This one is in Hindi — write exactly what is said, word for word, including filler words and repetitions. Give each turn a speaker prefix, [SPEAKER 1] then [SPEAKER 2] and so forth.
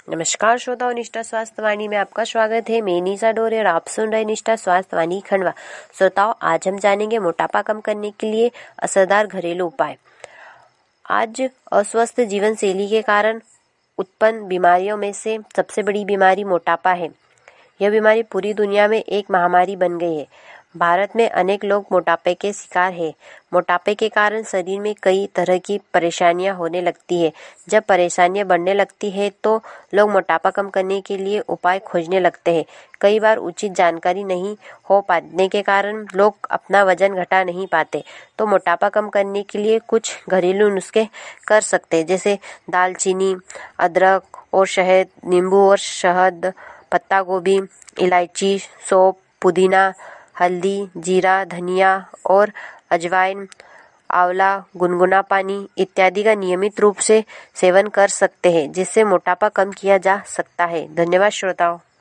[SPEAKER 1] नमस्कार श्रोताओं, निष्ठा स्वास्थ्य वाणी में आपका स्वागत है। मैं निशा डोरे और आप सुन रहे निष्ठा स्वास्थ्य वाणी खंडवा। श्रोताओं, आज हम जानेंगे मोटापा कम करने के लिए असरदार घरेलू उपाय। आज अस्वस्थ जीवन शैली के कारण उत्पन्न बीमारियों में से सबसे बड़ी बीमारी मोटापा है। यह बीमारी पूरी दुनिया में एक महामारी बन गई है। भारत में अनेक लोग मोटापे के शिकार हैं। मोटापे के कारण शरीर में कई तरह की परेशानियां होने लगती है। जब परेशानियां बढ़ने लगती है तो लोग मोटापा कम करने के लिए उपाय खोजने लगते हैं। कई बार उचित जानकारी नहीं हो पाने के कारण लोग अपना वजन घटा नहीं पाते। तो मोटापा कम करने के लिए कुछ घरेलू नुस्खे कर सकते हैं, जैसे दालचीनी, अदरक और शहद, नींबू और शहद, पत्ता गोभी, इलायची, सौंफ, पुदीना, हल्दी, जीरा, धनिया और अजवाइन, आंवला, गुनगुना पानी इत्यादि का नियमित रूप से सेवन कर सकते हैं, जिससे मोटापा कम किया जा सकता है। धन्यवाद श्रोताओं।